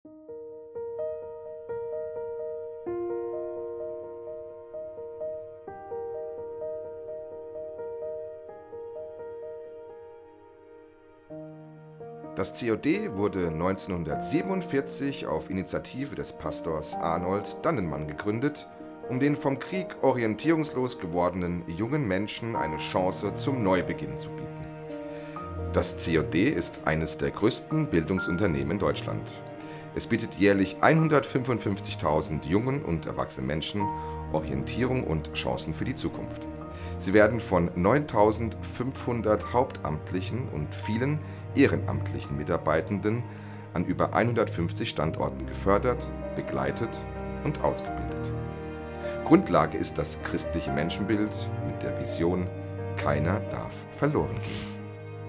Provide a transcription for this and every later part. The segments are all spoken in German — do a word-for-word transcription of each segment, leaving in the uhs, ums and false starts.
Das C O D wurde neunzehnhundertsiebenundvierzig auf Initiative des Pastors Arnold Dannenmann gegründet, um den vom Krieg orientierungslos gewordenen jungen Menschen eine Chance zum Neubeginn zu bieten. Das C O D ist eines der größten Bildungsunternehmen in Deutschland. Es bietet jährlich hundertfünfundfünfzigtausend jungen und erwachsenen Menschen Orientierung und Chancen für die Zukunft. Sie werden von neuntausendfünfhundert hauptamtlichen und vielen ehrenamtlichen Mitarbeitenden an über hundertfünfzig Standorten gefördert, begleitet und ausgebildet. Grundlage ist das christliche Menschenbild mit der Vision: Keiner darf verloren gehen.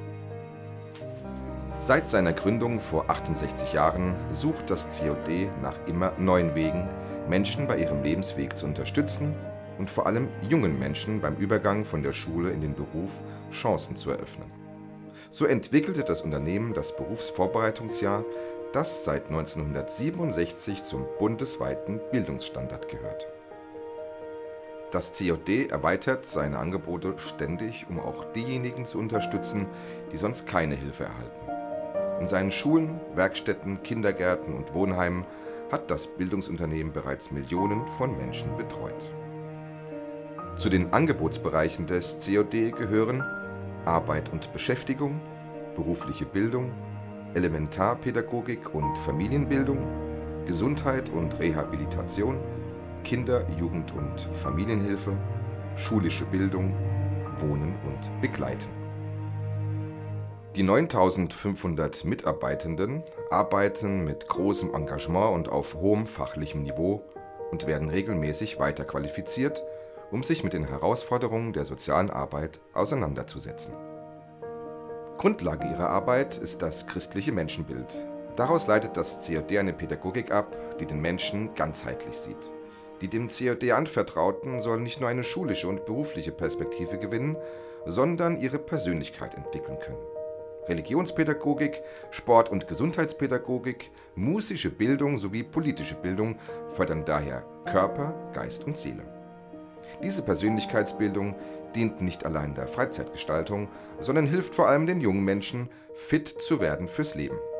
Seit seiner Gründung vor achtundsechzig Jahren sucht das C O D nach immer neuen Wegen, Menschen bei ihrem Lebensweg zu unterstützen und vor allem jungen Menschen beim Übergang von der Schule in den Beruf Chancen zu eröffnen. So entwickelte das Unternehmen das Berufsvorbereitungsjahr, das seit neunzehnhundertsiebenundsechzig zum bundesweiten Bildungsstandard gehört. Das C O D erweitert seine Angebote ständig, um auch diejenigen zu unterstützen, die sonst keine Hilfe erhalten. In seinen Schulen, Werkstätten, Kindergärten und Wohnheimen hat das Bildungsunternehmen bereits Millionen von Menschen betreut. Zu den Angebotsbereichen des C O D gehören Arbeit und Beschäftigung, berufliche Bildung, Elementarpädagogik und Familienbildung, Gesundheit und Rehabilitation, Kinder-, Jugend- und Familienhilfe, schulische Bildung, Wohnen und Begleiten. Die neuntausendfünfhundert Mitarbeitenden arbeiten mit großem Engagement und auf hohem fachlichem Niveau und werden regelmäßig weiterqualifiziert, um sich mit den Herausforderungen der sozialen Arbeit auseinanderzusetzen. Grundlage ihrer Arbeit ist das christliche Menschenbild. Daraus leitet das C O D eine Pädagogik ab, die den Menschen ganzheitlich sieht. Die dem C O D Anvertrauten sollen nicht nur eine schulische und berufliche Perspektive gewinnen, sondern ihre Persönlichkeit entwickeln können. Religionspädagogik, Sport- und Gesundheitspädagogik, musische Bildung sowie politische Bildung fördern daher Körper, Geist und Seele. Diese Persönlichkeitsbildung dient nicht allein der Freizeitgestaltung, sondern hilft vor allem den jungen Menschen, fit zu werden fürs Leben.